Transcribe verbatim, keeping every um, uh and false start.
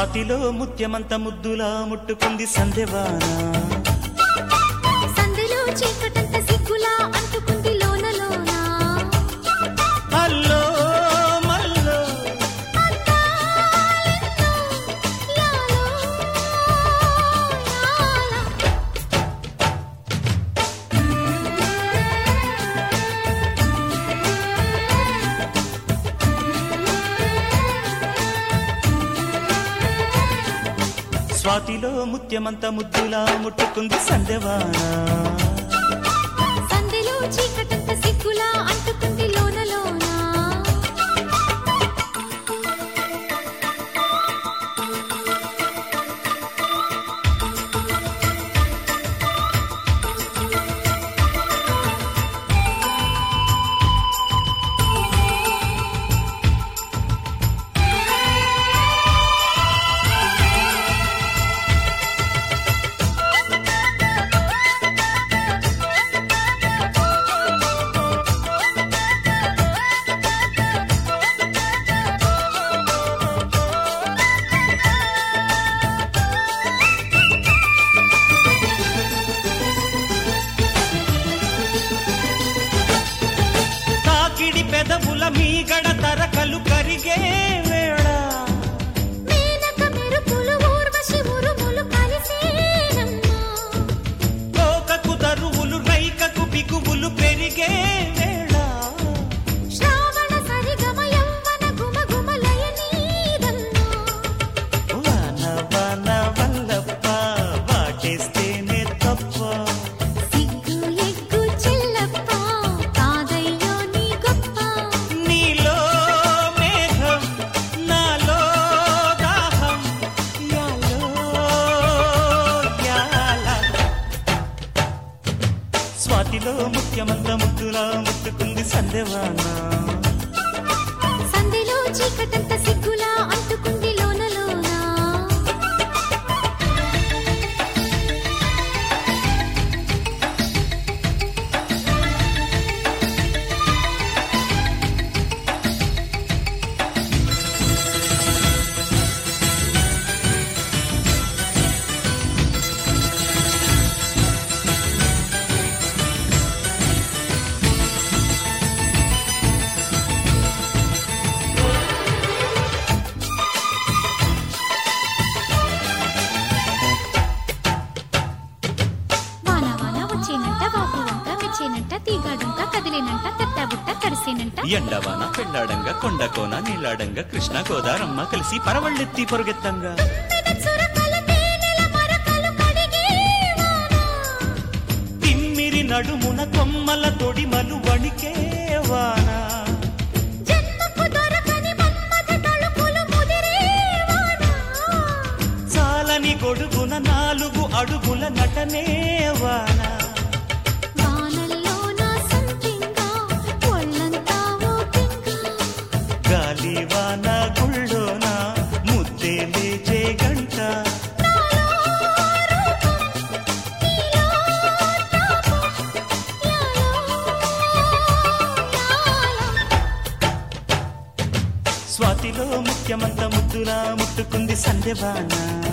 స్వాతిలో ముత్యమంత ముద్దులా ముట్టుకుంది సందెవాన. సందెలో చీకటంత సిగ్గులా అంటుకుంది లోన లోన. అల్లో మల్లో అందాలెన్నో యాలో యాల. స్వాతిలో ముత్యమంత ముద్దులా ముట్టుకుంది సందెవాన. సందెలో చీకటంత సిగ్గులా అంటుకుంది లోన లోన. తాకిడి పెదవుల మీగడ తరకలు కరిగే వేళ. మేనక మెరుపులు ఊర్వశి ఉరుములు కలిసేనమ్మా. కోకకు దరువులు రైకకు బిగువులు పెరిగే వేళ. శ్రావణ సరిగమ యవ్వన గుమ గుమలయ నీదన్నా. వాన వాన వల్లప్ప వాటేస్తేనే తప్ప. సిగ్గు ఎగ్గు చెల్లప్ప కాదయ్యో నీ గొప్ప. నీలో మేఘం నాలో దాహం యాలో యాల. స్వాతిలో ముత్యమంత ముద్దులా ముట్టుకుంది సందెవాన. సందెలో చీకటంత సిగ్గులా అంటుకుంది లోన లోన. వాన వాన వచ్చేనంట వాపు వంక మెచ్చేనంట తీగాడంక కదిలేనంట తట్టబుట్ట కరిసేనంట. ఎండవాన పెళ్ళాడంగా కొండకోన నీలాడంగా కృష్ణ గోదారమ్మ కలిసి పరవళ్ళెత్తి పొరుగెత్తంగా. తుమ్మెద చురకల తేనెల మరకలు కడిగే వాన. తిమ్మిరి నడుమున కొమ్మల తొడిమలు వణికే వాన. జన్మకు దొరకని మన్మథ తళుకులు ముదిరే వాన. చాలని గొడుగున నాలుగు అడుగుల నటనే వాన. వానల్లో నా సంపింగా ఒళ్ళంతా ఊపింగా. గాలి వాన గుళ్ళోన ముద్దే లేచే గంట. నాలో రూపం నీలో తాపం యాలో యాల. స్వాతిలో ముత్యమంత ముద్దులా ముట్టుకుంది సందెవాన.